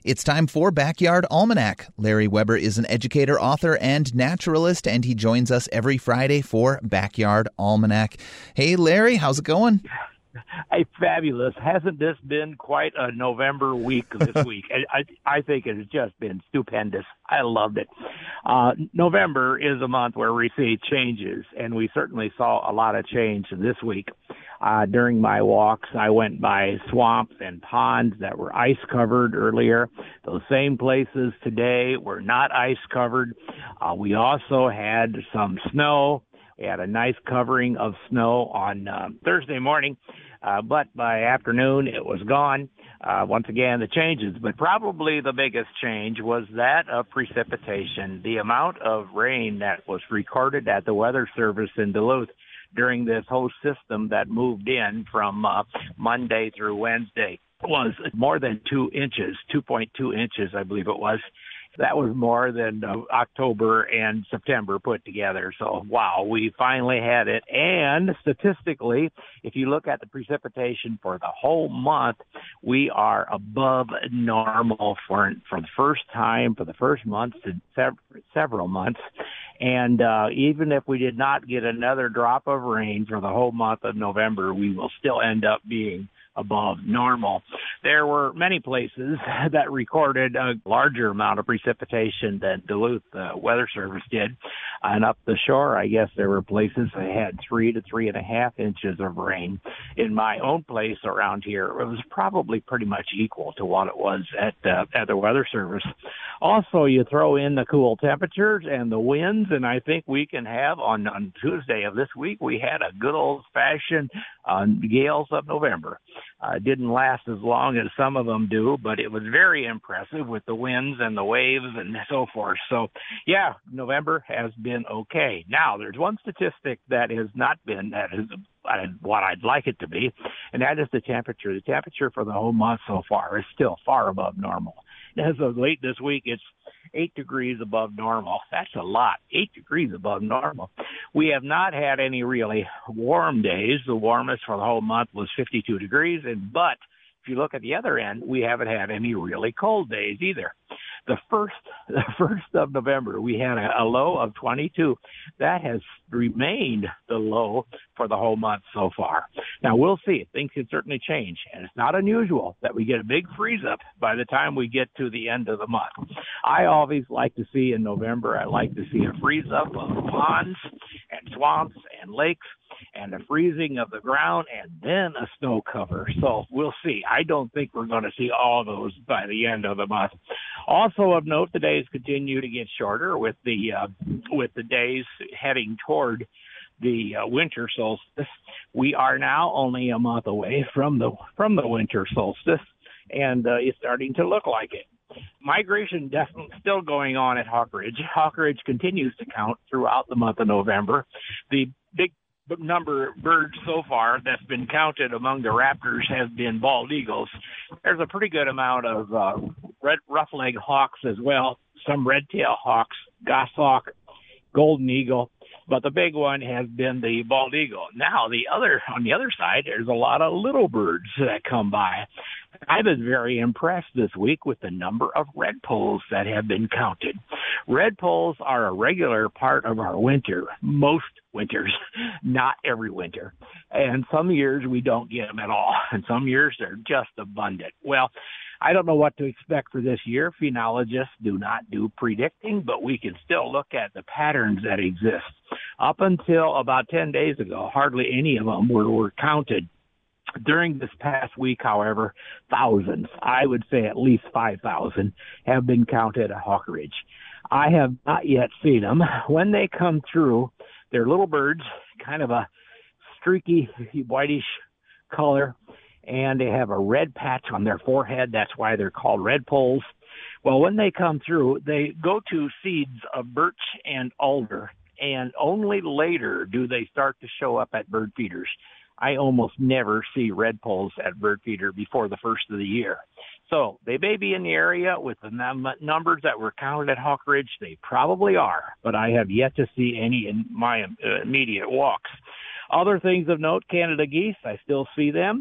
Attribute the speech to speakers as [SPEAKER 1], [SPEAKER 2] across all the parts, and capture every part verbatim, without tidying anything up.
[SPEAKER 1] It's time for Backyard Almanac. Larry Weber is an educator, author, and naturalist, and he joins us every Friday for Backyard Almanac. Hey, Larry, how's it going?
[SPEAKER 2] Hey, fabulous. Hasn't this been quite a November week this week? I, I I think it has just been stupendous. I loved it. Uh, November is a month where we see changes, and we certainly saw a lot of change this week. Uh, during my walks, I went by swamps and ponds that were ice-covered earlier. Those same places today were not ice-covered. Uh, we also had some snow. We had a nice covering of snow on uh, Thursday morning, uh, but by afternoon it was gone. Uh, once again, the changes, but probably the biggest change was that of precipitation. The amount of rain that was recorded at the Weather Service in Duluth during this whole system that moved in from uh, Monday through Wednesday was more than two inches, two point two inches, I believe it was. That was more than uh, October and September put together. So, wow, we finally had it. And statistically, if you look at the precipitation for the whole month, we are above normal for, for the first time, for the first month in sev- several months. And uh, even if we did not get another drop of rain for the whole month of November, we will still end up being above normal. There were many places that recorded a larger amount of precipitation than Duluth uh, Weather Service did. And up the shore, I guess there were places that had three to three and a half inches of rain. In my own place around here, it was probably pretty much equal to what it was at uh, at the Weather Service. Also, you throw in the cool temperatures and the winds, and I think we can have on, on Tuesday of this week, we had a good old-fashioned uh, gales of November. Uh, didn't last as long as some of them do, but it was very impressive with the winds and the waves and so forth. So, yeah, November has been okay. Now, there's one statistic that has not been, that is uh, what I'd like it to be, and that is the temperature. The temperature for the whole month so far is still far above normal. As of late this week, it's eight degrees above normal. That's a lot, eight degrees above normal. We have not had any really warm days. The warmest for the whole month was fifty-two degrees, and but if you look at the other end, we haven't had any really cold days either. The first, the first of November, we had a, a low of twenty-two. That has remained the low for the whole month so far. Now, we'll see. Things can certainly change, and it's not unusual that we get a big freeze-up by the time we get to the end of the month. I always like to see in November, I like to see a freeze-up of ponds and swamps and lakes, and a freezing of the ground, and then a snow cover. So we'll see. I don't think we're going to see all those by the end of the month. Also of note, the days continue to get shorter with the uh, with the days heading toward the uh, winter solstice. We are now only a month away from the from the winter solstice, and uh, it's starting to look like it. Migration definitely still going on at Hawk Ridge. Hawk Ridge continues to count throughout the month of November. The big number of birds so far that's been counted among the raptors has been bald eagles. There's a pretty good amount of uh, red rough-legged hawks as well, some red-tailed hawks, goshawk, golden eagle, but the big one has been the bald eagle. Now, the other on the other side, there's a lot of little birds that come by. I've been very impressed this week with the number of redpolls that have been counted. Redpolls are a regular part of our winter, most winters, not every winter. And some years we don't get them at all, and some years they're just abundant. Well, I don't know what to expect for this year. Phenologists do not do predicting, but we can still look at the patterns that exist. Up until about ten days ago, hardly any of them were, were counted. During this past week, however, thousands, I would say at least five thousand, have been counted at Hawk Ridge. I have not yet seen them. When they come through, they're little birds, kind of a streaky, whitish color, and they have a red patch on their forehead. That's why they're called redpolls. Well, when they come through, they go to seeds of birch and alder, and only later do they start to show up at bird feeders. I almost never see redpolls at bird feeder before the first of the year. So they may be in the area with the num- numbers that were counted at Hawk Ridge. They probably are, but I have yet to see any in my uh, immediate walks. Other things of note, Canada geese, I still see them.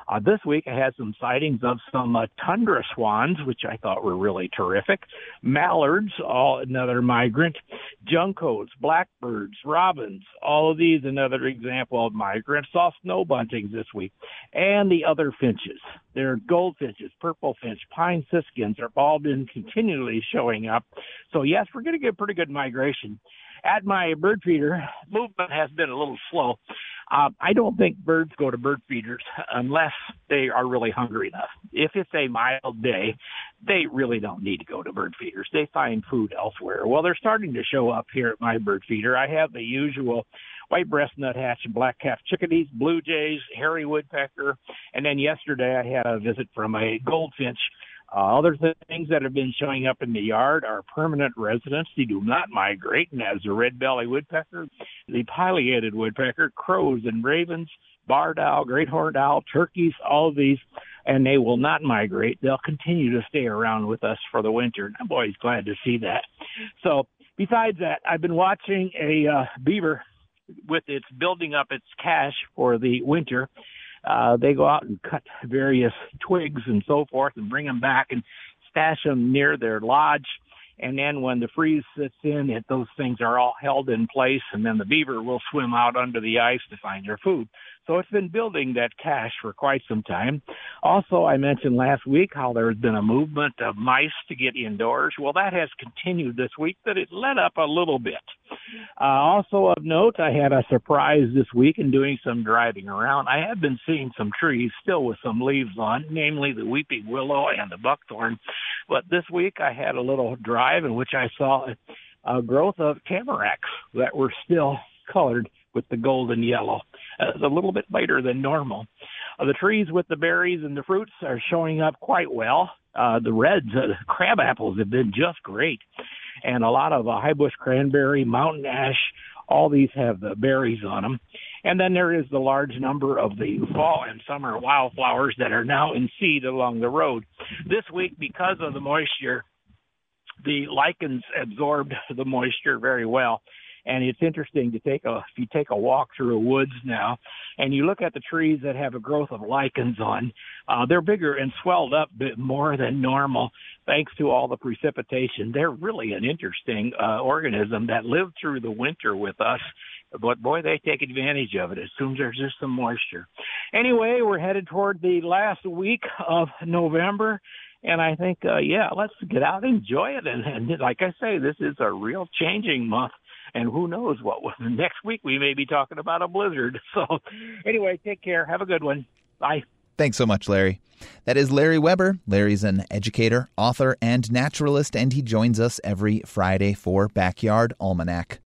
[SPEAKER 2] Uh, this week I had some sightings of some uh, tundra swans, which I thought were really terrific. Mallards, all another migrant. Juncos, blackbirds, robins, all of these another example of migrants. Saw snow buntings this week. And the other finches. There are goldfinches, purple finch, pine siskins have all been continually showing up. So yes, we're going to get pretty good migration. At my bird feeder, movement has been a little slow. Uh, I don't think birds go to bird feeders unless they are really hungry enough. If it's a mild day, they really don't need to go to bird feeders. They find food elsewhere. Well, they're starting to show up here at my bird feeder. I have the usual white-breasted nuthatch and black-calf chickadees, blue jays, hairy woodpecker, and then yesterday I had a visit from a goldfinch. Uh, other things that have been showing up in the yard are permanent residents. They do not migrate, and as the red-bellied woodpecker, the pileated woodpecker, crows and ravens, barred owl, great horned owl, turkeys, all of these, and they will not migrate. They'll continue to stay around with us for the winter, and I'm always glad to see that. So besides that, I've been watching a uh, beaver with its building up its cache for the winter. Uh, they go out and cut various twigs and so forth and bring them back and stash them near their lodge. And then when the freeze sets in, it, those things are all held in place, and then the beaver will swim out under the ice to find their food. So it's been building that cache for quite some time. Also, I mentioned last week how there's been a movement of mice to get indoors. Well, that has continued this week, but it let up a little bit. Uh, also of note, I had a surprise this week in doing some driving around. I have been seeing some trees still with some leaves on, namely the weeping willow and the buckthorn. But this week I had a little drive in which I saw a growth of tamaracks that were still colored with the golden yellow. Uh, it's a little bit later than normal. Uh, the trees with the berries and the fruits are showing up quite well. Uh, the reds, uh, the crab apples have been just great. And a lot of uh, high bush cranberry, mountain ash, all these have the berries on them. And then there is the large number of the fall and summer wildflowers that are now in seed along the road. This week, because of the moisture, the lichens absorbed the moisture very well. And it's interesting to take a, if you take a walk through the woods now and you look at the trees that have a growth of lichens on, uh, they're bigger and swelled up a bit more than normal thanks to all the precipitation. They're really an interesting uh, organism that lived through the winter with us. But, boy, they take advantage of it as soon as there's just some moisture. Anyway, we're headed toward the last week of November. And I think, uh, yeah, let's get out and enjoy it. And, and like I say, this is a real changing month. And who knows what next week we may be talking about a blizzard. So anyway, take care. Have a good one. Bye.
[SPEAKER 1] Thanks so much, Larry. That is Larry Weber. Larry's an educator, author, and naturalist, and he joins us every Friday for Backyard Almanac.